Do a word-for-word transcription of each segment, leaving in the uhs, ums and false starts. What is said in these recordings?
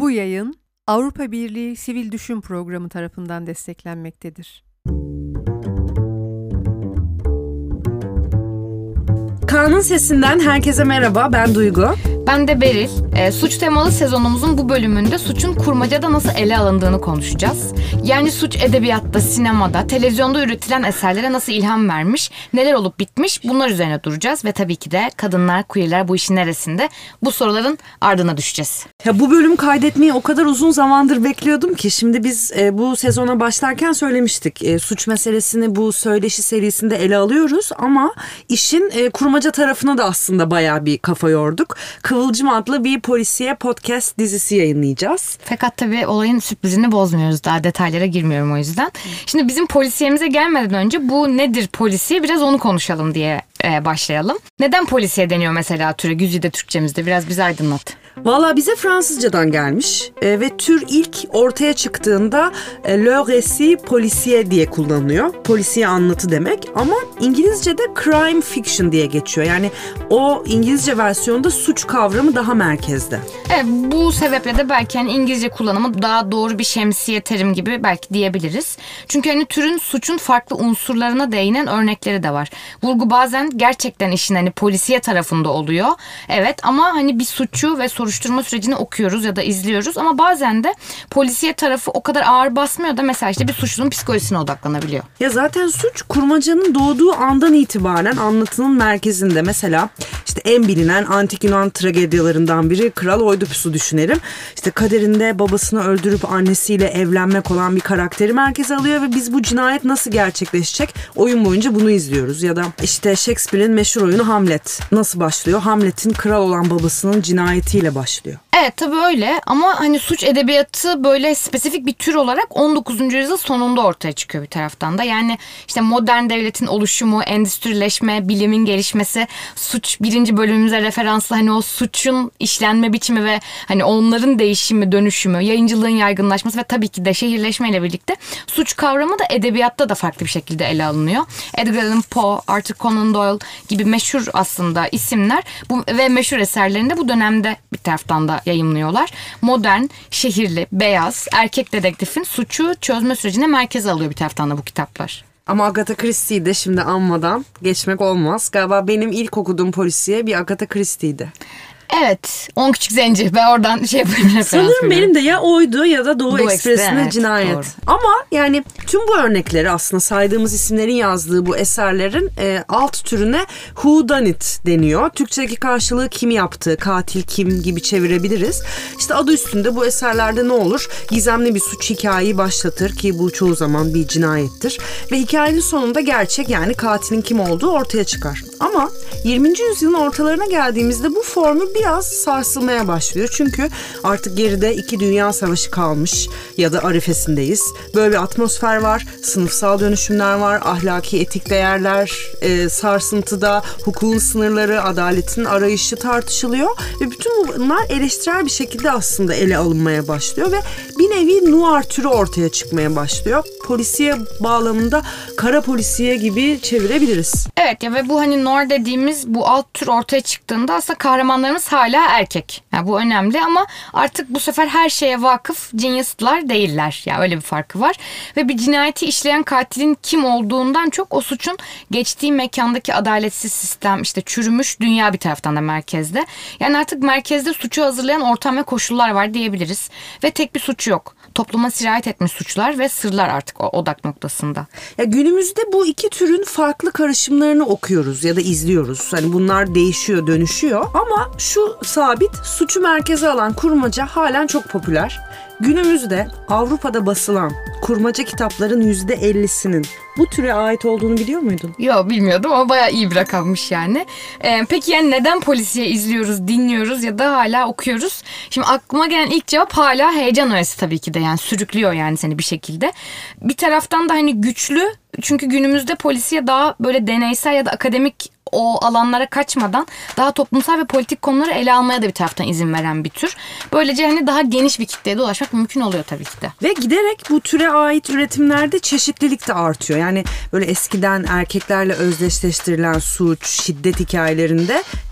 Bu yayın Avrupa Birliği Sivil Düşün Programı tarafından desteklenmektedir. Kaan'ın Sesinden herkese merhaba, ben Duygu. Ben de Beril. E, suç temalı sezonumuzun bu bölümünde suçun kurmacada nasıl ele alındığını konuşacağız. Yani suç edebiyatta, sinemada, televizyonda üretilen eserlere nasıl ilham vermiş, neler olup bitmiş, bunlar üzerine duracağız. Ve tabii ki de kadınlar, queerler bu işin neresinde? Bu soruların ardına düşeceğiz. Ya bu bölüm kaydetmeyi o kadar uzun zamandır bekliyordum ki şimdi biz e, bu sezona başlarken söylemiştik. E, suç meselesini bu söyleşi serisinde ele alıyoruz ama işin e, kurmaca tarafına da aslında bayağı bir kafa yorduk. Kıvılcım adlı bir polisiye podcast dizisi yayınlayacağız. Fakat tabii olayın sürprizini bozmuyoruz, daha detaylara girmiyorum o yüzden. Şimdi bizim polisiyemize gelmeden önce bu nedir polisiye, biraz onu konuşalım diye e, başlayalım. Neden polisiye deniyor mesela türe, Güzide Türkçemizde? Biraz bizi aydınlat. Valla bize Fransızcadan gelmiş e, ve tür ilk ortaya çıktığında e, le récit policier diye kullanılıyor. Polisiye anlatı demek ama İngilizce'de crime fiction diye geçiyor. Yani o İngilizce versiyonda suç kavramı daha merkezde. Evet, bu sebeple de belki hani İngilizce kullanımı daha doğru bir şemsiye terim gibi belki diyebiliriz. Çünkü hani türün suçun farklı unsurlarına değinen örnekleri de var. Vurgu bazen gerçekten işin hani polisiye tarafında oluyor. Evet, ama hani bir suçu ve soruşturma sürecini okuyoruz ya da izliyoruz ama bazen de polisiye tarafı o kadar ağır basmıyor da mesela işte bir suçlunun psikolojisine odaklanabiliyor. Ya zaten suç kurmacanın doğduğu andan itibaren anlatının merkezinde. Mesela işte en bilinen antik Yunan tragedyalarından biri Kral Oidipus'u düşünelim. İşte kaderinde babasını öldürüp annesiyle evlenmek olan bir karakteri merkeze alıyor ve biz bu cinayet nasıl gerçekleşecek oyun boyunca bunu izliyoruz. Ya da işte Shakespeare'in meşhur oyunu Hamlet nasıl başlıyor? Hamlet'in kral olan babasının cinayetiyle başlıyor. Evet, tabii öyle ama hani suç edebiyatı böyle spesifik bir tür olarak on dokuzuncu yüzyıl sonunda ortaya çıkıyor bir taraftan da. Yani işte modern devletin oluşumu, endüstrileşme, bilimin gelişmesi, suç birinci bölümümüze referanslı hani o suçun işlenme biçimi ve hani onların değişimi, dönüşümü, yayıncılığın yaygınlaşması ve tabii ki de şehirleşmeyle birlikte suç kavramı da edebiyatta da farklı bir şekilde ele alınıyor. Edgar Allan Poe, Arthur Conan Doyle gibi meşhur aslında isimler bu ve meşhur eserlerinde bu dönemde bir taraftan da yayımlıyorlar. Modern, şehirli, beyaz, erkek dedektifin suçu çözme sürecine merkeze alıyor bir taraftan da bu kitaplar. Ama Agatha Christie'yi de şimdi anmadan geçmek olmaz. Galiba benim ilk okuduğum polisiye bir Agatha Christie'ydi. Evet, On Küçük Zenci. Ben oradan şey yapayım. Sanırım benim de ya oydu ya da Doğu, Doğu Ekspresi'ne evet, Cinayet. Doğru. Ama yani tüm bu örnekleri aslında saydığımız isimlerin yazdığı bu eserlerin e, alt türüne who done it deniyor. Türkçedeki karşılığı kim yaptı, katil kim gibi çevirebiliriz. İşte adı üstünde bu eserlerde ne olur? Gizemli bir suç hikayeyi başlatır ki bu çoğu zaman bir cinayettir. Ve hikayenin sonunda gerçek yani katilin kim olduğu ortaya çıkar. Ama yirminci yüzyılın ortalarına geldiğimizde bu formül biraz sarsılmaya başlıyor. Çünkü artık geride iki dünya savaşı kalmış ya da arifesindeyiz. Böyle bir atmosfer var, sınıfsal dönüşümler var, ahlaki etik değerler e, sarsıntıda, hukukun sınırları, adaletin arayışı tartışılıyor ve bütün bunlar eleştirel bir şekilde aslında ele alınmaya başlıyor ve bir nevi noir türü ortaya çıkmaya başlıyor. Polisiye bağlamında kara polisiye gibi çevirebiliriz. Evet ya ve bu hani noir dediğimiz bu alt tür ortaya çıktığında aslında kahramanlarımız hala erkek. Yani bu önemli ama artık bu sefer her şeye vakıf genius'lar değiller. Yani öyle bir farkı var. Ve bir cinayeti işleyen katilin kim olduğundan çok o suçun geçtiği mekandaki adaletsiz sistem, işte çürümüş dünya bir taraftan da merkezde. Yani artık merkezde suçu hazırlayan ortam ve koşullar var diyebiliriz. Ve tek bir suç yok. Topluma sirayet etmiş suçlar ve sırlar artık o odak noktasında. Ya günümüzde bu iki türün farklı karışımlarını okuyoruz ya da izliyoruz. Hani bunlar değişiyor, dönüşüyor ama şu sabit, suçu merkeze alan kurmaca halen çok popüler. Günümüzde Avrupa'da basılan kurmaca kitapların yüzde ellisinin bu türe ait olduğunu biliyor muydun? Yok, bilmiyordum ama bayağı iyi bir rakammış yani. Ee, peki yani neden polisiye izliyoruz, dinliyoruz ya da hala okuyoruz? Şimdi aklıma gelen ilk cevap hala heyecan öğesi tabii ki de, yani sürüklüyor yani seni bir şekilde. Bir taraftan da hani güçlü, çünkü günümüzde polisiye daha böyle deneysel ya da akademik o alanlara kaçmadan daha toplumsal ve politik konuları ele almaya da bir taraftan izin veren bir tür. Böylece hani daha geniş bir kitleye de ulaşmak mümkün oluyor tabii ki de. Ve giderek bu türe ait üretimlerde çeşitlilik de artıyor. Yani böyle eskiden erkeklerle özdeşleştirilen suç, şiddet hikayelerinde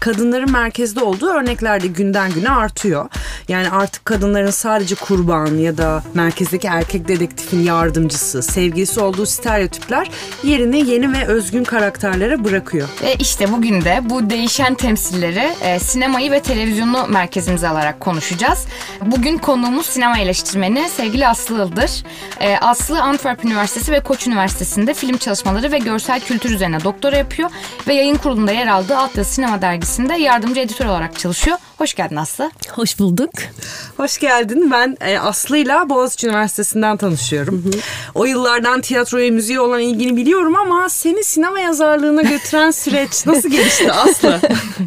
kadınların merkezde olduğu örnekler de günden güne artıyor. Yani artık kadınların sadece kurban ya da merkezdeki erkek dedektifin yardımcısı, sevgilisi olduğu stereotipler yerini yeni ve özgün karakterlere bırakıyor. Ve işte bugün de bu değişen temsilleri e, sinemayı ve televizyonu merkezimize alarak konuşacağız. Bugün konuğumuz sinema eleştirmeni sevgili Aslı Ildır. E, Aslı Antwerp Üniversitesi ve Koç Üniversitesi'nde film çalışmaları ve görsel kültür üzerine doktora yapıyor ve yayın kurulunda yer aldığı Atlas Sinema dergisinde yardımcı editör olarak çalışıyor. Hoş geldin Aslı. Hoş bulduk. Hoş geldin. Ben e, Aslı'yla Boğaziçi Üniversitesi'nden tanışıyorum. Hı hı. O yıllardan tiyatroya, müziğe olan ilgini biliyorum ama seni sinema yazarlığına götüren süreç nasıl gelişti Aslı?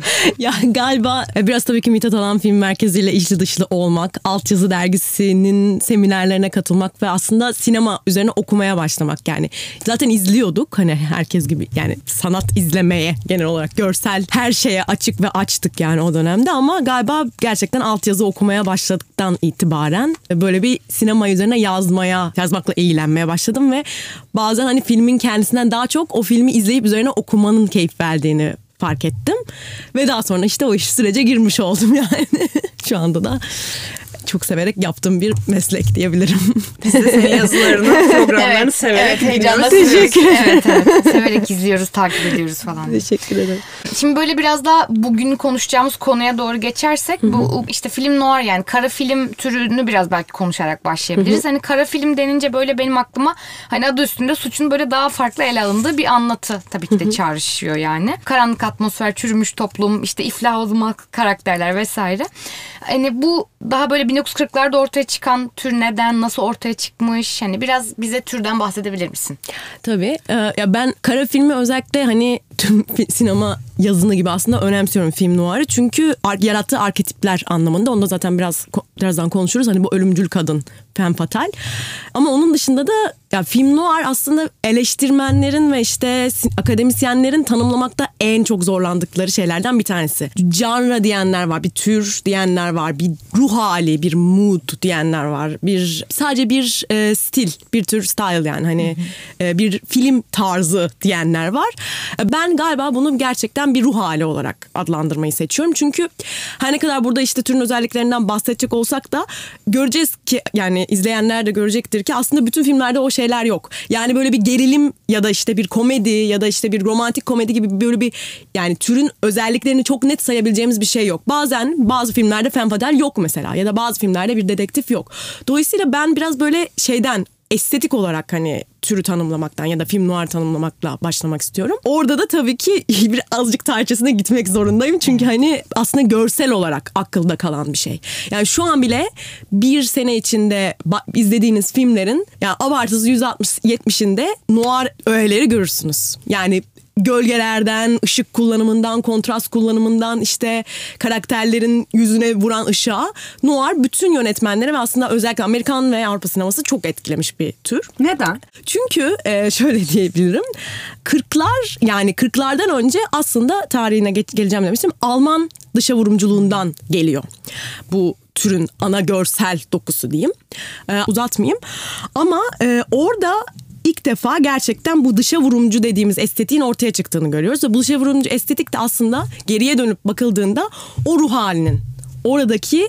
Ya galiba biraz tabii ki Mithat Alan Film Merkezi ile içli dışlı olmak, Altyazı Dergisi'nin seminerlerine katılmak ve aslında sinema üzerine okumaya başlamak yani. Zaten izliyorduk hani herkes gibi yani sanat izlemeye genel olarak görsel her şeye açık ve açtık yani o dönemde ama galiba gerçekten altyazı okumaya başladıktan itibaren böyle bir sinema üzerine yazmaya, yazmakla eğlenmeye başladım ve bazen hani filmin kendisinden daha çok o filmi izleyip üzerine okumanın keyif verdiğini fark ettim. Ve daha sonra işte o iş sürece girmiş oldum yani. Şu anda da çok severek yaptığım bir meslek diyebilirim. Biz de senin yazılarını, programlarını evet, severek evet, heyecanla Teşekkür ederim. Evet, evet. Severek izliyoruz, takip ediyoruz falan. Teşekkür ederim. Şimdi böyle biraz daha bugün konuşacağımız konuya doğru geçersek, Hı-hı. bu işte film noir yani kara film türünü biraz belki konuşarak başlayabiliriz. Hı-hı. Hani kara film denince böyle benim aklıma hani adı üstünde suçun böyle daha farklı ele alındığı bir anlatı tabii ki de Hı-hı. çağrışıyor yani. Karanlık atmosfer, çürümüş toplum, işte iflah olmak karakterler vesaire. Hani bu daha böyle bin dokuz yüz kırklarda ortaya çıkan tür neden, nasıl ortaya çıkmış? Hani biraz bize türden bahsedebilir misin? Tabii. Ee, ya ben kara filmi özellikle hani tüm sinema yazını gibi aslında önemsiyorum film noir'ı. Çünkü ar- yarattığı arketipler anlamında. Onu da zaten biraz birazdan konuşuruz. Hani bu ölümcül kadın, femme fatale. Ama onun dışında da ya film noir aslında eleştirmenlerin ve işte akademisyenlerin tanımlamakta en çok zorlandıkları şeylerden bir tanesi. Genre diyenler var, bir tür diyenler var, bir ruh hali, bir mood diyenler var. Bir sadece bir e, stil, bir tür style yani hani e, bir film tarzı diyenler var. Ben galiba bunu gerçekten bir ruh hali olarak adlandırmayı seçiyorum. Çünkü her ne kadar burada işte türün özelliklerinden bahsedecek olsak da göreceğiz ki yani izleyenler de görecektir ki aslında bütün filmlerde o şeyler yok. Yani böyle bir gerilim ya da işte bir komedi ya da işte bir romantik komedi gibi böyle bir yani türün özelliklerini çok net sayabileceğimiz bir şey yok. Bazen bazı filmlerde femme fatale yok mesela ya da bazı filmlerde bir dedektif yok. Dolayısıyla ben biraz böyle şeyden estetik olarak hani türü tanımlamaktan ya da film noir tanımlamakla başlamak istiyorum. Orada da tabii ki bir azıcık tarçasına gitmek zorundayım. Çünkü hani aslında görsel olarak akılda kalan bir şey. Yani şu an bile bir sene içinde izlediğiniz filmlerin yani abartısı yüzde altmış yetmişinde noir öğeleri görürsünüz. Yani gölgelerden, ışık kullanımından, kontrast kullanımından işte karakterlerin yüzüne vuran ışığa noir bütün yönetmenleri ve aslında özellikle Amerikan ve Avrupa sineması çok etkilemiş bir tür. Neden? Çünkü e, şöyle diyebilirim. kırklar yani kırklardan önce aslında tarihine geç, geleceğim demiştim. Alman dışa vurumculuğundan geliyor. Bu türün ana görsel dokusu diyeyim. E, uzatmayayım. Ama e, orada İlk defa gerçekten bu dışa vurumcu dediğimiz estetiğin ortaya çıktığını görüyoruz. Ve bu dışa vurumcu estetik de aslında geriye dönüp bakıldığında o ruh halinin, oradaki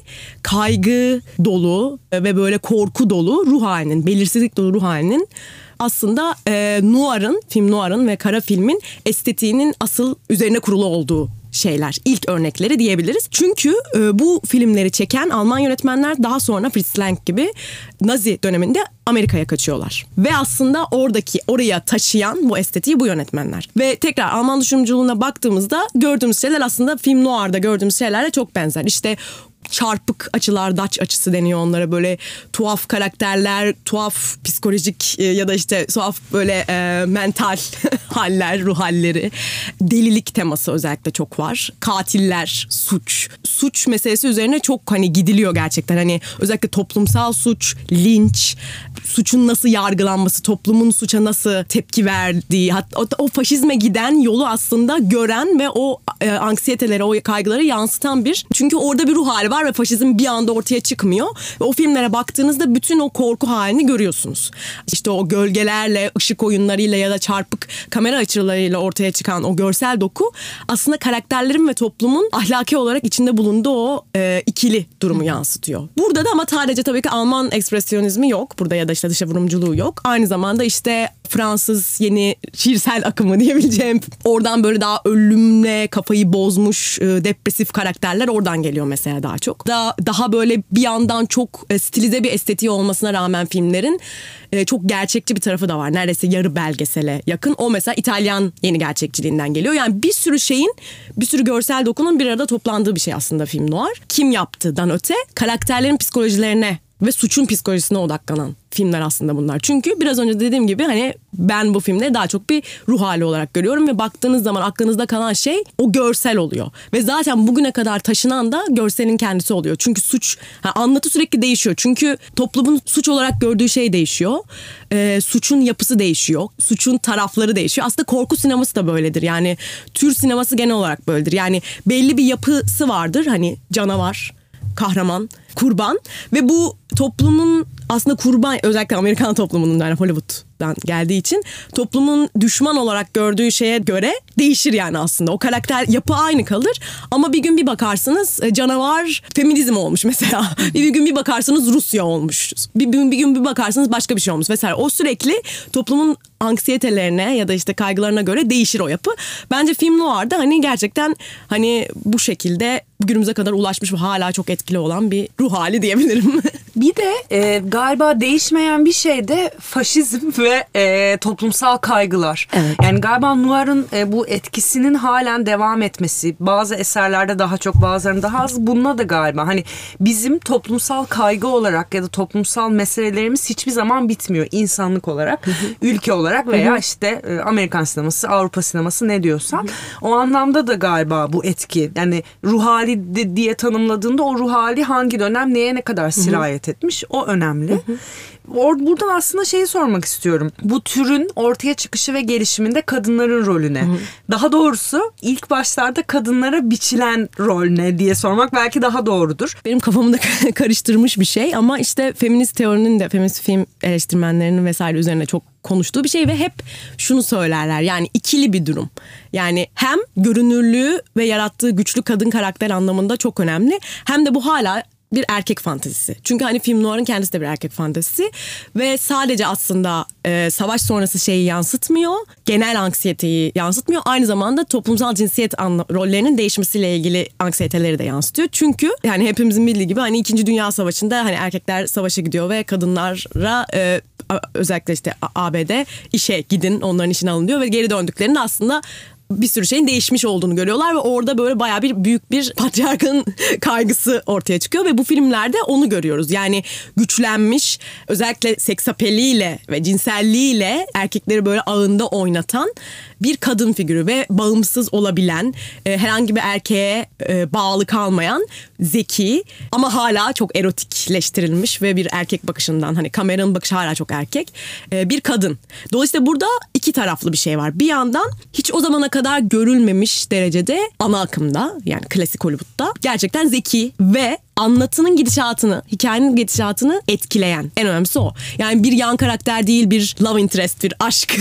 kaygı dolu ve böyle korku dolu ruh halinin, belirsizlik dolu ruh halinin aslında e, noir'ın, film noir'ın ve kara filmin estetiğinin asıl üzerine kurulu olduğu şeyler, ilk örnekleri diyebiliriz. Çünkü e, bu filmleri çeken Alman yönetmenler daha sonra Fritz Lang gibi Nazi döneminde Amerika'ya kaçıyorlar. Ve aslında oradaki oraya taşıyan bu estetiği bu yönetmenler. Ve tekrar Alman düşüncülüğüne baktığımızda gördüğümüz şeyler aslında film noir'da gördüğümüz şeylerle çok benzer. İşte çarpık açılar, Dutch açısı deniyor onlara, böyle tuhaf karakterler, tuhaf psikolojik ya da işte tuhaf böyle e, mental haller, ruh halleri. Delilik teması özellikle çok var. Katiller, suç. Suç meselesi üzerine çok hani gidiliyor gerçekten. Hani özellikle toplumsal suç, linç, suçun nasıl yargılanması, toplumun suça nasıl tepki verdiği, hatta o, o faşizme giden yolu aslında gören ve o e, anksiyeteleri, o kaygıları yansıtan bir. Çünkü orada bir ruh hali var ve faşizm bir anda ortaya çıkmıyor. Ve o filmlere baktığınızda bütün o korku halini görüyorsunuz. İşte o gölgelerle, ışık oyunlarıyla ya da çarpık kamera açılarıyla ortaya çıkan o görsel doku aslında karakterlerin ve toplumun ahlaki olarak içinde bulunduğu o e, ikili durumu yansıtıyor. Burada da ama sadece tabii ki Alman ekspresyonizmi yok. Burada ya da işte dışa vurumculuğu yok. Aynı zamanda işte Fransız yeni şiirsel akımı diyebileceğim. Oradan böyle daha ölümle kafayı bozmuş e, depresif karakterler oradan geliyor mesela daha çok. Da, daha böyle bir yandan çok e, stilize bir estetiği olmasına rağmen filmlerin e, çok gerçekçi bir tarafı da var. Neredeyse yarı belgesele yakın. O mesela İtalyan yeni gerçekçiliğinden geliyor. Yani bir sürü şeyin, bir sürü görsel dokunun bir arada toplandığı bir şey aslında film noir. Kim yaptıdan öte karakterlerin psikolojilerine ve suçun psikolojisine odaklanan filmler aslında bunlar. Çünkü biraz önce dediğim gibi hani ben bu filmleri daha çok bir ruh hali olarak görüyorum ve baktığınız zaman aklınızda kalan şey o görsel oluyor. Ve zaten bugüne kadar taşınan da görselin kendisi oluyor. Çünkü suç, yani anlatı sürekli değişiyor. Çünkü toplumun suç olarak gördüğü şey değişiyor. Ee, suçun yapısı değişiyor. Suçun tarafları değişiyor. Aslında korku sineması da böyledir. Yani tür sineması genel olarak böyledir. Yani belli bir yapısı vardır. Hani canavar, kahraman, kurban ve bu toplumun aslında kurban, özellikle Amerikan toplumunun, yani Hollywood'dan geldiği için toplumun düşman olarak gördüğü şeye göre değişir yani aslında. O karakter yapı aynı kalır ama bir gün bir bakarsınız canavar feminizm olmuş mesela. bir gün bir bakarsınız Rusya olmuş. Bir gün bir gün bir bakarsınız başka bir şey olmuş vesaire. O sürekli toplumun anksiyetelerine ya da işte kaygılarına göre değişir o yapı. Bence film noir'da hani gerçekten hani bu şekilde günümüze kadar ulaşmış ve hala çok etkili olan bir ruh hali diyebilirim. Bir de e, galiba değişmeyen bir şey de faşizm ve e, toplumsal kaygılar. Evet. Yani galiba noir'ın e, bu etkisinin halen devam etmesi, bazı eserlerde daha çok, bazılarında daha az, bununla da galiba hani bizim toplumsal kaygı olarak ya da toplumsal meselelerimiz hiçbir zaman bitmiyor insanlık olarak, ülke olarak veya işte e, Amerikan sineması, Avrupa sineması ne diyorsan. O anlamda da galiba bu etki, yani ruh hali diye tanımladığında o ruh hali hangi dönem neye ne kadar sirayet etmiş, o önemli. Hı hı. Or- buradan aslında şeyi sormak istiyorum. Bu türün ortaya çıkışı ve gelişiminde kadınların rolü ne? Hı hı. Daha doğrusu ilk başlarda kadınlara biçilen rol ne diye sormak belki daha doğrudur. Benim kafamı da karıştırmış bir şey ama işte feminist teorinin de, feminist film eleştirmenlerinin vesaire üzerine çok konuştuğu bir şey ve hep şunu söylerler, yani ikili bir durum. Yani hem görünürlüğü ve yarattığı güçlü kadın karakter anlamında çok önemli, hem de bu hala bir erkek fantezisi. Çünkü hani film noir'ın kendisi de bir erkek fantezisi ve sadece aslında e, savaş sonrası şeyi yansıtmıyor, genel anksiyeteyi yansıtmıyor. Aynı zamanda toplumsal cinsiyet anla- rollerinin değişmesiyle ilgili anksiyeteleri de yansıtıyor. Çünkü yani hepimizin bildiği gibi hani İkinci Dünya Savaşı'nda hani erkekler savaşa gidiyor ve kadınlara e, özellikle işte A B D işe gidin, onların işine alın diyor ve geri döndüklerinde aslında bir sürü şeyin değişmiş olduğunu görüyorlar ve orada böyle bayağı bir büyük bir patriarkın kaygısı ortaya çıkıyor ve bu filmlerde onu görüyoruz. Yani güçlenmiş, özellikle seksapeliyle ve cinselliğiyle erkekleri böyle ağında oynatan bir kadın figürü ve bağımsız olabilen, e, herhangi bir erkeğe e, bağlı kalmayan, zeki ama hala çok erotikleştirilmiş ve bir erkek bakışından, hani kameranın bakışı hala çok erkek, e, bir kadın. Dolayısıyla burada iki taraflı bir şey var. Bir yandan hiç o zamana kadar görülmemiş derecede ana akımda, yani klasik Hollywood'da gerçekten zeki ve anlatının gidişatını, hikayenin gidişatını etkileyen, en önemlisi o. Yani bir yan karakter değil, bir love interest, bir aşk.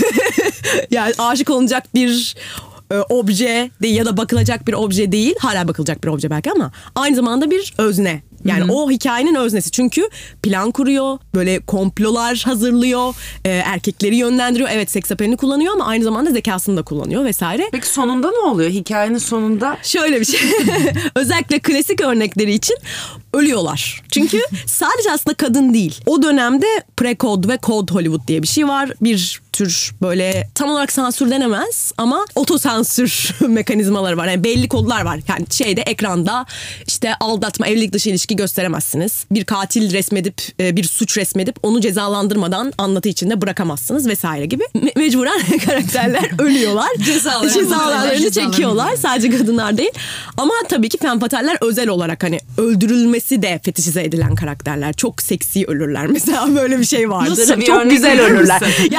Yani aşık olunacak bir e, obje değil ya da bakılacak bir obje değil. Hala bakılacak bir obje belki ama aynı zamanda bir özne. Yani Hı-hı. o hikayenin öznesi. Çünkü plan kuruyor, böyle komplolar hazırlıyor, e, erkekleri yönlendiriyor. Evet, seksapelini kullanıyor ama aynı zamanda zekasını da kullanıyor vesaire. Peki sonunda ne oluyor? Hikayenin sonunda? Şöyle bir şey. Özellikle klasik örnekleri için ölüyorlar. Çünkü sadece aslında kadın değil. O dönemde pre-code ve code Hollywood diye bir şey var. Bir tür böyle tam olarak sansür denemez ama otosansür mekanizmaları var. Yani belli kodlar var. Yani şeyde, ekranda işte aldatma, evlilik dışı ilişki gösteremezsiniz. Bir katil resmedip, bir suç resmedip onu cezalandırmadan anlatı içinde bırakamazsınız vesaire gibi. Me- mecburen karakterler ölüyorlar. Cezalarını, Cezalarını çekiyorlar. Sadece kadınlar değil. Ama tabii ki femme fatale'ler özel olarak hani öldürülmesi de fetişize edilen karakterler. Çok seksi ölürler. Mesela böyle bir şey vardır. Nasıl bir çok güzel ölürler. Misin? Yani mesela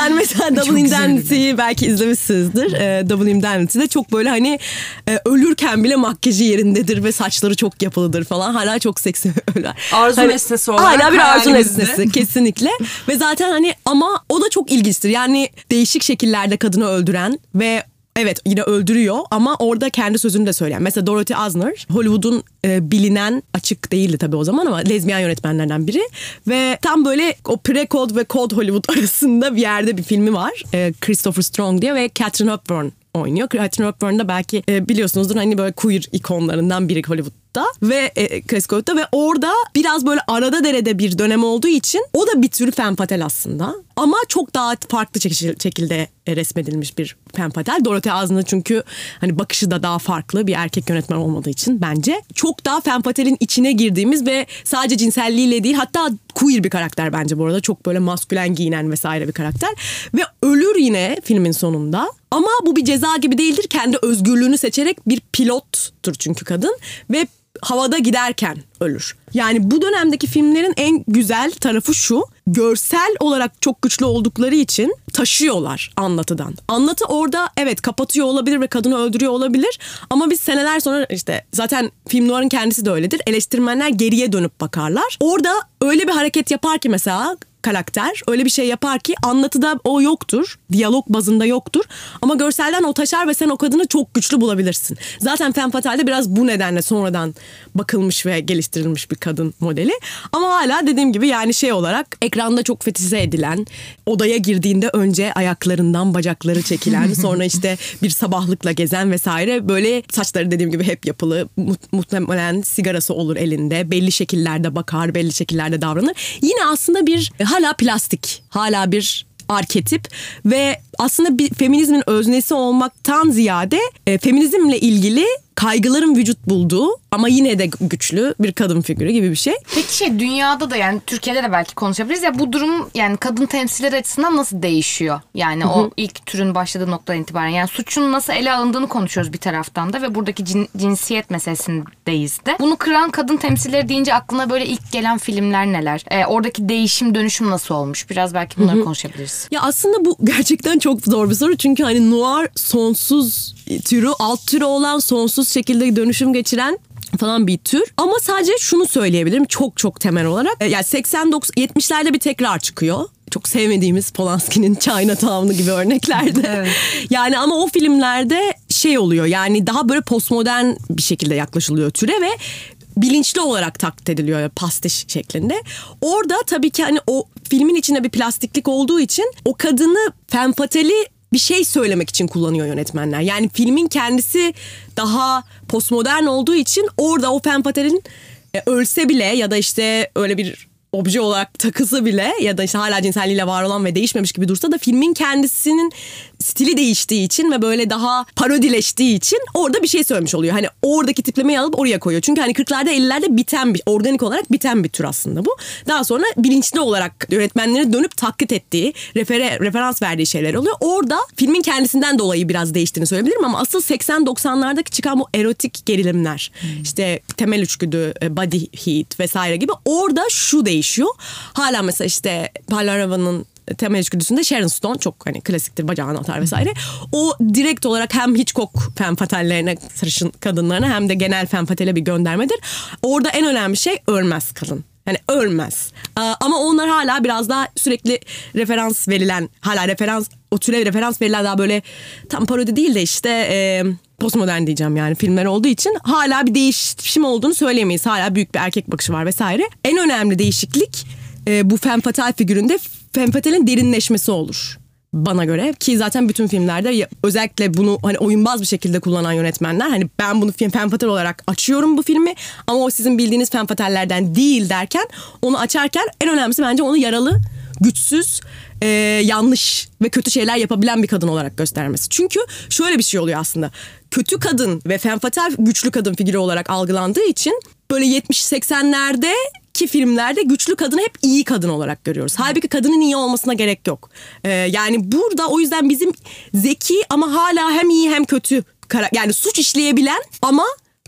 Double Indemnity'yi belki izlemişsinizdir. E, Double Indemnity'de çok böyle hani e, ölürken bile makyajı yerindedir ve saçları çok yapılıdır falan. Hala çok seksi öler. Arzu hani, nesnesi olarak. Hala bir arzu nesnesi kesinlikle. Ve zaten hani ama o da çok ilginçtir. Yani değişik şekillerde kadını öldüren ve evet yine öldürüyor ama orada kendi sözünü de söyleyen. Mesela Dorothy Asner Hollywood'un e, bilinen, açık değildi tabii o zaman ama lezbiyen yönetmenlerden biri. Ve tam böyle o pre-code ve code Hollywood arasında bir yerde bir filmi var. E, Christopher Strong diye ve Katharine Hepburn oynuyor. Katharine Hepburn da belki e, biliyorsunuzdur hani böyle queer ikonlarından biri Hollywood'da ve e, klasik Hollywood'da ve orada biraz böyle arada derede bir dönem olduğu için o da bir tür femme fatale aslında. Ama çok daha farklı şekilde resmedilmiş bir femme fatale. Dorothy Asner çünkü hani bakışı da daha farklı bir erkek yönetmen olmadığı için bence. Çok daha femme fatale'in içine girdiğimiz ve sadece cinselliğiyle değil hatta queer bir karakter bence bu arada. Çok böyle maskülen giyinen vesaire bir karakter. Ve ölür yine filmin sonunda. Ama bu bir ceza gibi değildir. Kendi özgürlüğünü seçerek bir pilottur çünkü kadın. Ve havada giderken ölür. Yani bu dönemdeki filmlerin en güzel tarafı şu. Görsel olarak çok güçlü oldukları için taşıyorlar anlatıdan. Anlatı orada evet kapatıyor olabilir ve kadını öldürüyor olabilir. Ama biz seneler sonra işte zaten film noir'ın kendisi de öyledir. Eleştirmenler geriye dönüp bakarlar. Orada öyle bir hareket yapar ki mesela karakter öyle bir şey yapar ki anlatıda o yoktur. Diyalog bazında yoktur. Ama görselden o taşar ve sen o kadını çok güçlü bulabilirsin. Zaten femme fatale'de biraz bu nedenle sonradan bakılmış ve geliştirilmiş bir kadın modeli. Ama hala dediğim gibi yani şey olarak ekranda çok fetize edilen, odaya girdiğinde önce ayaklarından bacakları çekilen, sonra işte bir sabahlıkla gezen vesaire böyle saçları dediğim gibi hep yapılı. Muhtemelen sigarası olur elinde. Belli şekillerde bakar, belli şekillerde davranır. Yine aslında bir hala plastik, hala bir arketip ve aslında bir feminizmin öznesi olmaktan ziyade e, feminizmle ilgili kaygıların vücut bulduğu ama yine de güçlü bir kadın figürü gibi bir şey. Peki şey dünyada da yani Türkiye'de de belki konuşabiliriz ya bu durum yani kadın temsilcileri açısından nasıl değişiyor? Yani Hı-hı. o ilk türün başladığı noktadan itibaren yani suçun nasıl ele alındığını konuşuyoruz bir taraftan da ve buradaki cin, cinsiyet meselesindeyiz de. Bunu kıran kadın temsilcileri deyince aklına böyle ilk gelen filmler neler? Ee, oradaki değişim dönüşüm nasıl olmuş? Biraz belki bunları Hı-hı. konuşabiliriz. Ya aslında bu gerçekten çok zor bir soru çünkü hani noir sonsuz türü, alt türü olan sonsuz şekilde dönüşüm geçiren falan bir tür. Ama sadece şunu söyleyebilirim çok çok temel olarak. Yani seksen doksan yetmişlerde bir tekrar çıkıyor. Çok sevmediğimiz Polanski'nin Chinatown'u gibi örneklerde. Evet. Yani ama o filmlerde şey oluyor yani daha böyle postmodern bir şekilde yaklaşılıyor türe ve bilinçli olarak taklit ediliyor yani pastiş şeklinde. Orada tabii ki hani o filmin içinde bir plastiklik olduğu için o kadını femme fatale'i bir şey söylemek için kullanıyor yönetmenler. Yani filmin kendisi daha postmodern olduğu için orada o femme fatale'in e, ölse bile ya da işte öyle bir obje olarak takısı bile ya da işte hala cinselliğiyle var olan ve değişmemiş gibi dursa da filmin kendisinin stili değiştiği için ve böyle daha parodileştiği için orada bir şey söylemiş oluyor. Hani oradaki tiplemeyi alıp oraya koyuyor. Çünkü hani kırklarda ellilerde biten bir organik olarak biten bir tür aslında bu. Daha sonra bilinçli olarak yönetmenlerin dönüp taklit ettiği, refere, referans verdiği şeyler oluyor. Orada filmin kendisinden dolayı biraz değiştiğini söyleyebilirim ama asıl seksen doksanlardaki çıkan bu erotik gerilimler, hmm. işte temel üçgüdü, body heat vesaire gibi orada şu değişiyor. Hala mesela işte Palarava'nın temel içgüdüsünde Sharon Stone çok hani klasiktir, bacağını atar vesaire. O direkt olarak hem Hitchcock femme fatale'lerine, sarışın kadınlarına hem de genel femme fatale'e bir göndermedir. Orada en önemli şey ölmez kadın. Yani ölmez. Ama onlar hala biraz daha sürekli referans verilen, hala referans, o türe referans verilen daha böyle tam parodi değil de işte e, postmodern diyeceğim yani filmler olduğu için hala bir değişim olduğunu söyleyemeyiz. Hala büyük bir erkek bakışı var vesaire. En önemli değişiklik e, bu femme fatale figüründe femme fatale'in derinleşmesi olur. Bana göre ki zaten bütün filmlerde özellikle bunu hani oyunbaz bir şekilde kullanan yönetmenler hani ben bunu femme fatale olarak açıyorum bu filmi ama o sizin bildiğiniz femme fatale'lerden değil derken onu açarken en önemlisi bence onu yaralı, güçsüz, e, yanlış ve kötü şeyler yapabilen bir kadın olarak göstermesi. Çünkü şöyle bir şey oluyor aslında. Kötü kadın ve femme fatale güçlü kadın figürü olarak algılandığı için böyle yetmiş seksenlerde ki filmlerde güçlü kadını hep iyi kadın olarak görüyoruz. Halbuki kadının iyi olmasına gerek yok. Ee, yani burada o yüzden bizim zeki ama hala hem iyi hem kötü yani suç işleyebilen ama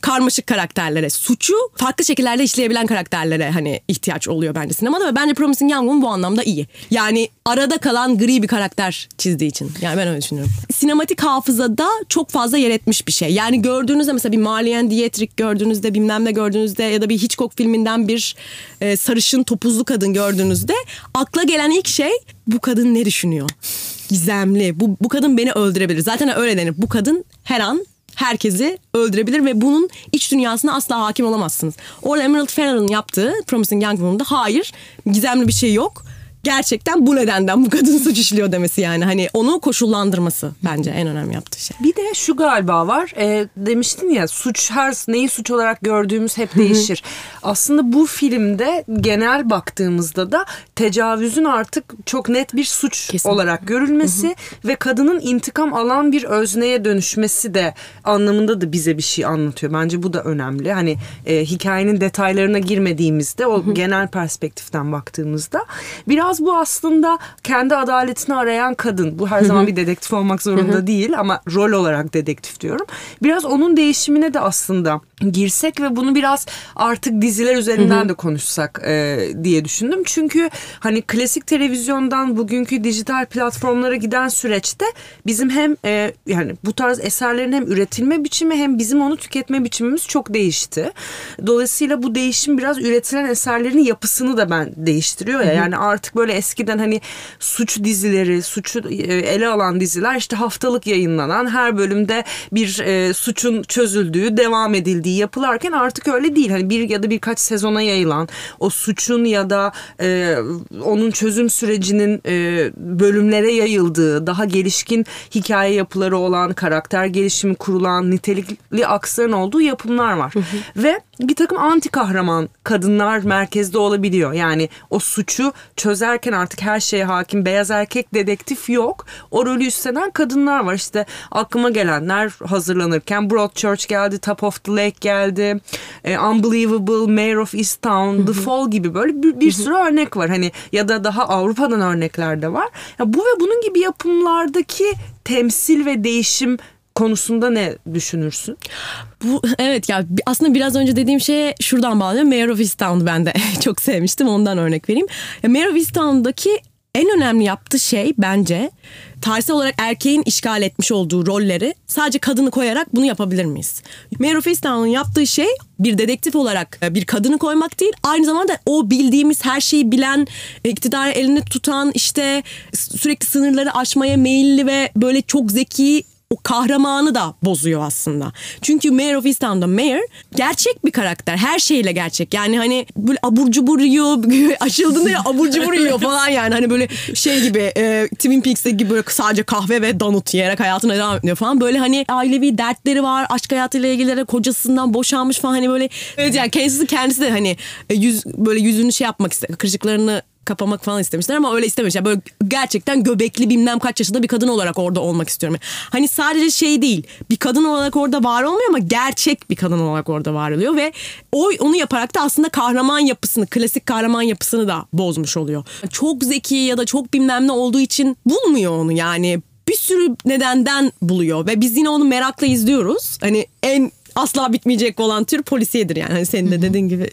karmaşık karakterlere, suçu farklı şekillerde işleyebilen karakterlere hani ihtiyaç oluyor bence sinemada ve bence Promising Young Woman bu anlamda iyi. Yani arada kalan gri bir karakter çizdiği için. Yani ben öyle düşünüyorum. Sinematik hafızada çok fazla yer etmiş bir şey. Yani gördüğünüzde mesela bir Marlene Dietrich gördüğünüzde, bilmem ne gördüğünüzde ya da bir Hitchcock filminden bir e, sarışın topuzlu kadın gördüğünüzde akla gelen ilk şey bu kadın ne düşünüyor? Gizemli. Bu, bu kadın beni öldürebilir. Zaten öyle denir. Bu kadın her an herkesi öldürebilir ve bunun iç dünyasına asla hakim olamazsınız. Orada Emerald Fennell'ın yaptığı Promising Young Woman'da hayır, gizemli bir şey yok. Gerçekten bu nedenden bu kadın suç işliyor demesi yani. Hani onu koşullandırması bence en önemli yaptığı şey. Bir de şu galiba var. E, demiştin ya suç her neyi suç olarak gördüğümüz hep değişir. Aslında bu filmde genel baktığımızda da tecavüzün artık çok net bir suç Kesin. olarak görülmesi ve kadının intikam alan bir özneye dönüşmesi de anlamında da bize bir şey anlatıyor. Bence bu da önemli. Hani e, hikayenin detaylarına girmediğimizde o genel perspektiften baktığımızda biraz bu aslında kendi adaletini arayan kadın. Bu her zaman bir dedektif olmak zorunda değil ama rol olarak dedektif diyorum. Biraz onun değişimine de aslında girsek ve bunu biraz artık diziler üzerinden de konuşsak e, diye düşündüm. Çünkü hani klasik televizyondan bugünkü dijital platformlara giden süreçte bizim hem e, yani bu tarz eserlerin hem üretilme biçimi hem bizim onu tüketme biçimimiz çok değişti. Dolayısıyla bu değişim biraz üretilen eserlerin yapısını da ben değiştiriyor ya. Yani artık böyle eskiden hani suç dizileri, suçu ele alan diziler işte haftalık yayınlanan, her bölümde bir e, suçun çözüldüğü, devam edildiği yapılarken artık öyle değil. Hani bir ya da birkaç sezona yayılan o suçun ya da e, onun çözüm sürecinin e, bölümlere yayıldığı, daha gelişkin hikaye yapıları olan, karakter gelişimi kurulan, nitelikli aksların olduğu yapımlar var. Hı hı. Ve bir takım anti kahraman kadınlar merkezde olabiliyor. Yani o suçu çözerken artık her şeye hakim beyaz erkek dedektif yok. O rolü üstlenen kadınlar var. İşte aklıma gelenler hazırlanırken Broadchurch geldi, Top of the Lake geldi, e, Unbelievable, Mayor of Easttown, The Fall gibi böyle bir, bir sürü örnek var. Hani ya da daha Avrupa'dan örnekler de var. Ya bu ve bunun gibi yapımlardaki temsil ve değişim konusunda ne düşünürsün? Bu evet ya aslında biraz önce dediğim şeye şuradan bağlıyorum. Mayor of Easttown'u ben de çok sevmiştim. Ondan örnek vereyim. Ya Mayor of Easttown'daki en önemli yaptığı şey bence tarihsel olarak erkeğin işgal etmiş olduğu rolleri sadece kadını koyarak bunu yapabilir miyiz? Mayor of Easttown'un yaptığı şey bir dedektif olarak bir kadını koymak değil. Aynı zamanda o bildiğimiz her şeyi bilen, iktidarı elinde tutan, işte sürekli sınırları aşmaya meyilli ve böyle çok zeki o kahramanı da bozuyor aslında. Çünkü Mayor of Easttown'da Mayor gerçek bir karakter. Her şeyle gerçek. Yani hani böyle abur cubur yiyor. Açıldığında ya abur cubur yiyor falan yani. Hani böyle şey gibi e, Twin Peaks'teki gibi böyle sadece kahve ve donut yiyerek hayatına devam ediyor falan. Böyle hani ailevi dertleri var. Aşk hayatıyla ilgili kocasından boşanmış falan. Hani böyle evet yani kendisi kendisi de hani yüz böyle yüzünü şey yapmak ister. Kırışıklarını kapamak falan istemişler ama öyle istememişler. Böyle gerçekten göbekli bilmem kaç yaşında bir kadın olarak orada olmak istiyorum. Hani sadece şey değil, bir kadın olarak orada var olmuyor ama gerçek bir kadın olarak orada var oluyor ve o onu yaparak da aslında kahraman yapısını, klasik kahraman yapısını da bozmuş oluyor. Çok zeki ya da çok bilmem ne olduğu için bulmuyor onu yani. Bir sürü nedenden buluyor ve biz yine onu merakla izliyoruz. Hani en asla bitmeyecek olan tür polisiyedir yani. Hani senin de dediğin gibi.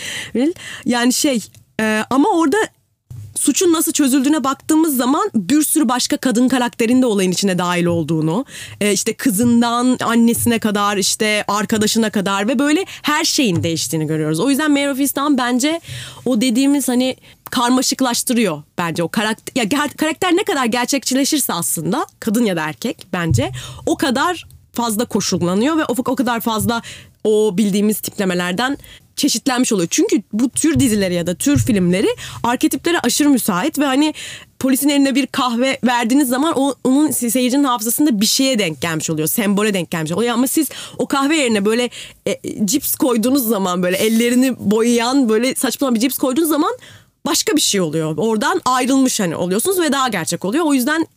Yani şey e, ama orada suçun nasıl çözüldüğüne baktığımız zaman bir sürü başka kadın karakterin de olayın içine dahil olduğunu, e, işte kızından annesine kadar, işte arkadaşına kadar ve böyle her şeyin değiştiğini görüyoruz. O yüzden Mayor of Easttown bence o dediğimiz hani karmaşıklaştırıyor bence o karakter. Ya karakter ne kadar gerçekçileşirse aslında kadın ya da erkek bence o kadar fazla koşullanıyor ve o, o kadar fazla o bildiğimiz tiplemelerden çeşitlenmiş oluyor. Çünkü bu tür dizileri ya da tür filmleri arketiplere aşırı müsait ve hani polisin eline bir kahve verdiğiniz zaman o, onun seyircinin hafızasında bir şeye denk gelmiş oluyor. Sembole denk gelmiş oluyor. Ama siz o kahve yerine böyle e, cips koyduğunuz zaman böyle ellerini boyayan böyle saçma bir cips koyduğunuz zaman başka bir şey oluyor. Oradan ayrılmış hani oluyorsunuz ve daha gerçek oluyor. O yüzden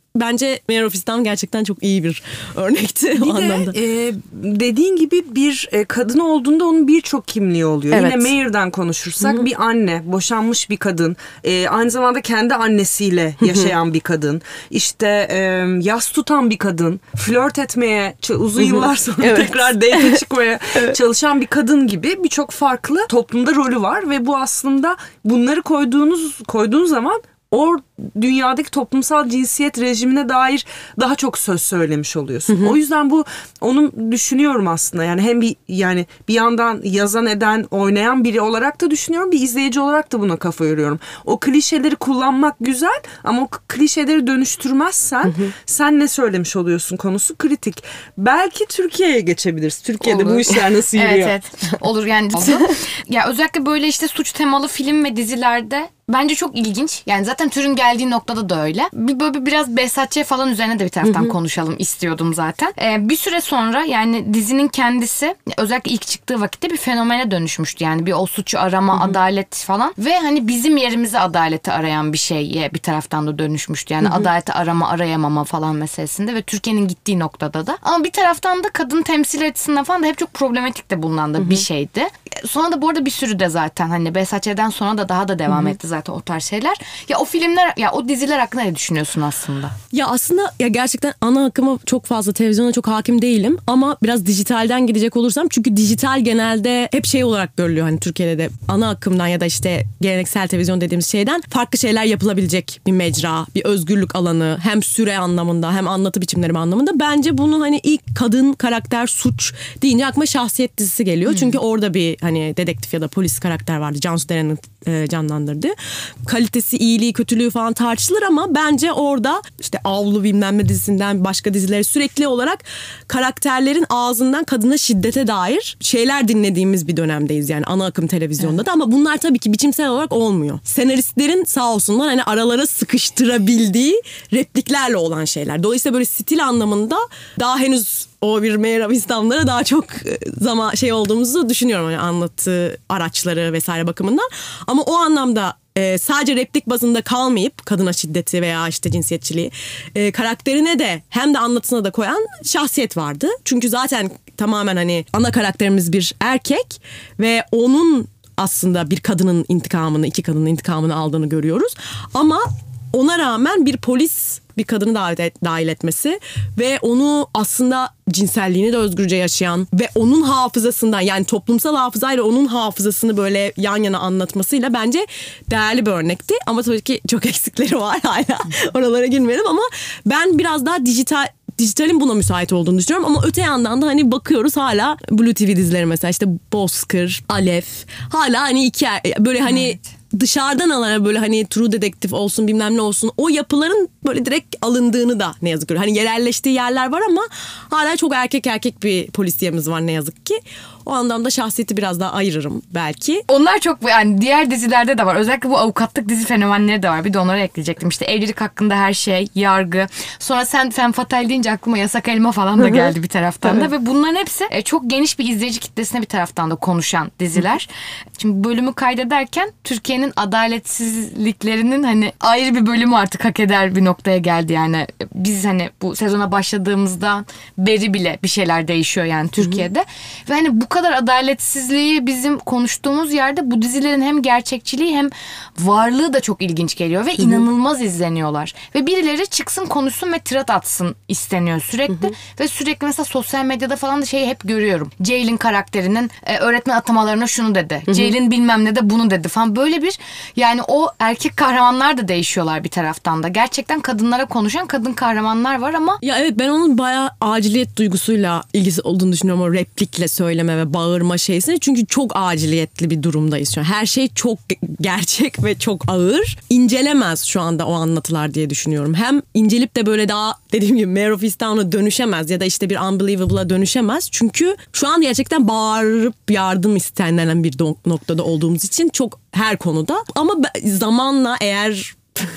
bence Mayor of Easttown gerçekten çok iyi bir örnekti bir o de, anlamda. E, dediğin gibi bir e, kadın olduğunda onun birçok kimliği oluyor. Evet. Yine Mayor'dan konuşursak Hı-hı. bir anne, boşanmış bir kadın, e, aynı zamanda kendi annesiyle yaşayan bir kadın, işte e, yas tutan bir kadın, flört etmeye uzun yıllar sonra evet. tekrar date çıkmaya evet. çalışan bir kadın gibi birçok farklı toplumda rolü var ve bu aslında bunları koyduğunuz koyduğunuz zaman o dünyadaki toplumsal cinsiyet rejimine dair daha çok söz söylemiş oluyorsun. Hı hı. O yüzden bu onu düşünüyorum aslında. Yani hem bir yani bir yandan yazan eden, oynayan biri olarak da düşünüyorum. Bir izleyici olarak da buna kafa yoruyorum. O klişeleri kullanmak güzel ama o klişeleri dönüştürmezsen hı hı. sen ne söylemiş oluyorsun konusu kritik. Belki Türkiye'ye geçebiliriz. Türkiye'de Olur. bu işler nasıl yürüyor? Evet evet. Olur yani. Ya özellikle böyle işte suç temalı film ve dizilerde bence çok ilginç. Yani zaten türün geldiği noktada da öyle. Bir böyle biraz Behzat Ç. falan üzerine de bir taraftan hı hı. konuşalım istiyordum zaten. Ee, bir süre sonra yani dizinin kendisi özellikle ilk çıktığı vakitte bir fenomene dönüşmüştü. Yani bir o suçu arama, hı hı. adalet falan ve hani bizim yerimize adaleti arayan bir şeye bir taraftan da dönüşmüştü. Yani hı hı. adaleti arama, arayamama falan meselesinde ve Türkiye'nin gittiği noktada da. Ama bir taraftan da kadın temsil açısından falan da hep çok problematik de bulunan da hı hı. bir şeydi. Sonra da bu arada bir sürü de zaten hani Behzat Ç'den sonra da daha da devam hı hı. etti zaten o tarz şeyler. Ya o filmler, ya o diziler hakkında ne düşünüyorsun aslında? Ya aslında ya gerçekten ana akıma çok fazla, televizyona çok hakim değilim ama biraz dijitalden gidecek olursam, çünkü dijital genelde hep şey olarak görülüyor hani Türkiye'de de ana akımdan ya da işte geleneksel televizyon dediğimiz şeyden farklı şeyler yapılabilecek bir mecra, bir özgürlük alanı, hem süre anlamında hem anlatı biçimleri anlamında. Bence bunun hani ilk kadın karakter suç deyince aklıma Şahsiyet dizisi geliyor. Hmm. Çünkü orada bir hani dedektif ya da polis karakter vardı. Cansu Deren'in e, canlandırdığı. Kalitesi, iyiliği, kötülüğü falan tartışılır ama bence orada işte Avlu bilmem ne dizisinden başka dizileri sürekli olarak karakterlerin ağzından kadına şiddete dair şeyler dinlediğimiz bir dönemdeyiz yani ana akım televizyonda evet. da, ama bunlar tabii ki biçimsel olarak olmuyor. Senaristlerin sağ olsunlar hani aralara sıkıştırabildiği repliklerle olan şeyler. Dolayısıyla böyle stil anlamında daha henüz o bir Mayor of Easttown'lara daha çok zaman şey olduğumuzu düşünüyorum hani anlatı araçları vesaire bakımından. Ama o anlamda e, sadece replik bazında kalmayıp kadına şiddeti veya işte cinsiyetçiliği e, karakterine de hem de anlatısına da koyan Şahsiyet vardı. Çünkü zaten tamamen hani ana karakterimiz bir erkek ve onun aslında bir kadının intikamını, iki kadının intikamını aldığını görüyoruz. Ama ona rağmen bir polis bir kadını dahil etmesi ve onu aslında cinselliğini de özgürce yaşayan ve onun hafızasından, yani toplumsal hafızayla onun hafızasını böyle yan yana anlatmasıyla bence değerli bir örnekti. Ama tabii ki çok eksikleri var hala. Oralara girmeyelim ama ben biraz daha dijital dijitalin buna müsait olduğunu düşünüyorum ama öte yandan da hani bakıyoruz hala Blue T V dizileri mesela işte Bozkır, Alev hala hani iki böyle hani evet. dışarıdan alana böyle hani True Detective olsun bilmem ne olsun o yapıların böyle direkt alındığını da ne yazık ki hani yerelleştiği yerler var ama hala çok erkek erkek bir polisiyemiz var ne yazık ki. O anlamda Şahsiyet'i biraz daha ayırırım belki. Onlar çok yani diğer dizilerde de var. Özellikle bu avukatlık dizi fenomenleri de var. Bir de onlara ekleyecektim. İşte evlilik hakkında her şey, yargı. Sonra sen Femme Fatale deyince aklıma Yasak Elma falan da geldi bir taraftan da. Ve bunların hepsi çok geniş bir izleyici kitlesine bir taraftan da konuşan diziler. Şimdi bölümü kaydederken Türkiye'nin adaletsizliklerinin hani ayrı bir bölümü artık hak eder bir noktaya geldi yani. Biz hani bu sezona başladığımızda beri bile bir şeyler değişiyor yani Türkiye'de. Hı hı. Ve hani bu kadar adaletsizliği bizim konuştuğumuz yerde bu dizilerin hem gerçekçiliği hem varlığı da çok ilginç geliyor ve hı hı. inanılmaz izleniyorlar. Ve birileri çıksın konuşsun ve tirat atsın isteniyor sürekli. Hı hı. Ve sürekli mesela sosyal medyada falan da şeyi hep görüyorum. Ceylin karakterinin e, öğretmen atamalarına şunu dedi. Hı hı. Ceylin bilmem ne de bunu dedi falan. Böyle bir yani o erkek kahramanlar da değişiyorlar bir taraftan da. Gerçekten kadınlara konuşan kadın kahramanlar var ama. Ya evet, ben onun bayağı aciliyet duygusuyla ilgisi olduğunu düşünüyorum, o replikle söyleme ve bağırma şeysine. Çünkü çok aciliyetli bir durumdayız şu an. Her şey çok gerçek ve çok ağır. İncelemez şu anda o anlatılar diye düşünüyorum. Hem incelip de böyle daha dediğim gibi Mayor of Easttown'a dönüşemez ya da işte bir Unbelievable'a dönüşemez. Çünkü şu an gerçekten bağırıp yardım istenilen bir noktada olduğumuz için çok her konuda. Ama zamanla eğer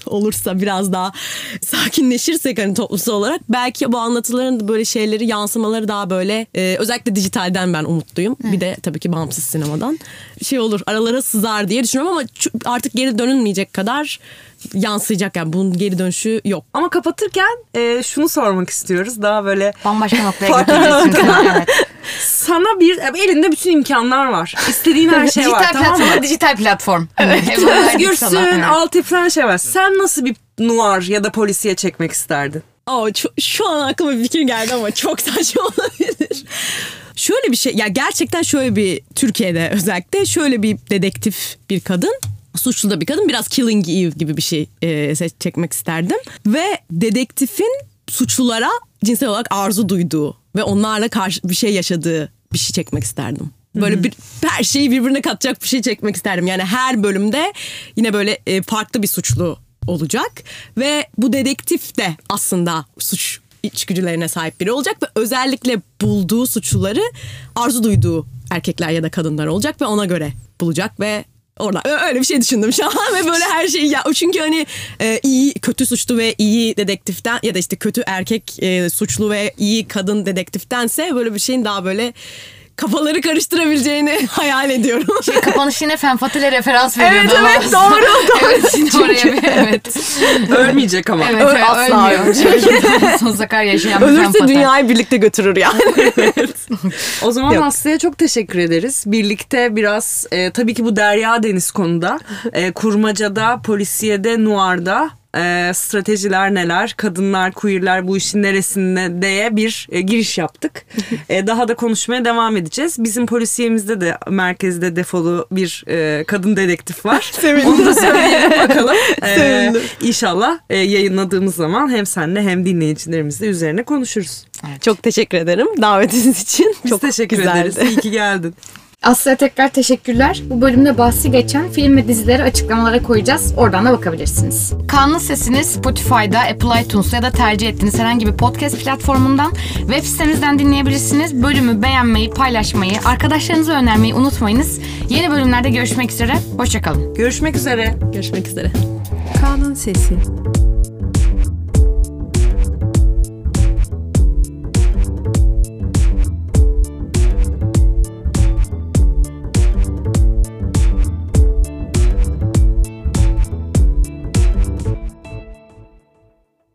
olursa, biraz daha sakinleşirsek hani toplumsal olarak, belki bu anlatıların da böyle şeyleri, yansımaları daha böyle e, özellikle dijitalden ben umutluyum. Hı. Bir de tabii ki bağımsız sinemadan şey olur, aralara sızar diye düşünüyorum ama artık geri dönülmeyecek kadar yansıyacak, yani bunun geri dönüşü yok. Ama kapatırken e, şunu sormak istiyoruz. Daha böyle bambaşka noktaya götürüyorsun. Evet. Sana bir elinde bütün imkanlar var. İstediğin her şey var, tamam mı? Dijital platform. Evet. Özgürsün, evet. Altyapı her şey var. Sen nasıl bir noir ya da polisiye çekmek isterdin? Aa, şu, şu an aklıma bir fikir geldi ama çok saçma olabilir. Şöyle bir şey, ya gerçekten şöyle bir, Türkiye'de özellikle şöyle bir dedektif bir kadın, suçlu da bir kadın, biraz Killing Eve gibi bir şey e, çekmek isterdim. Ve dedektifin suçlulara cinsel olarak arzu duyduğu ve onlarla karşı bir şey yaşadığı bir şey çekmek isterdim. Böyle bir, her şeyi birbirine katacak bir şey çekmek isterdim. Yani her bölümde yine böyle e, farklı bir suçlu olacak ve bu dedektif de aslında suç içgüdülerine sahip biri olacak ve özellikle bulduğu suçluları arzu duyduğu erkekler ya da kadınlar olacak ve ona göre bulacak ve orada öyle bir şey düşündüm şu an ve böyle her şeyi ya, çünkü hani e, iyi kötü suçlu ve iyi dedektiften ya da işte kötü erkek e, suçlu ve iyi kadın dedektiftense böyle bir şeyin daha böyle kafaları karıştırabileceğini hayal ediyorum. Şey, kapanış yine Femme Fatale referans veriyordu. Evet evet doğru. Evet yine oraya bir evet. Ölmeyecek ama. Evet, evet asla ölmüyor. Sonsuza kadar yaşayan bir Femme Fatale. Ölürse dünyayı birlikte götürür yani. Evet. O zaman Yok. Aslı'ya çok teşekkür ederiz. Birlikte biraz e, tabii ki bu derya deniz konuda e, kurmacada, polisiyede, noir'da e, stratejiler neler, kadınlar, queerler bu işin neresinde diye bir e, giriş yaptık. e, daha da konuşmaya devam edeceğiz. Bizim polisiyemizde de merkezde defolu bir e, kadın dedektif var. Sevindim. Onu da söyleyelim bakalım. E, Sevindim. İnşallah e, yayınladığımız zaman hem seninle hem dinleyicilerimizle üzerine konuşuruz. Evet. Çok teşekkür ederim davetiniz için. Biz çok teşekkür güzeldi. ederiz. İyi ki geldin. Aslı'ya tekrar teşekkürler. Bu bölümde bahsi geçen film ve dizileri açıklamalara koyacağız. Oradan da bakabilirsiniz. Kaan'ın Sesini Spotify'da, Apple iTunes'ta ya da tercih ettiğiniz herhangi bir podcast platformundan, web sitemizden dinleyebilirsiniz. Bölümü beğenmeyi, paylaşmayı, arkadaşlarınıza önermeyi unutmayınız. Yeni bölümlerde görüşmek üzere. Hoşçakalın. Görüşmek üzere. Görüşmek üzere. Kaan'ın Sesi.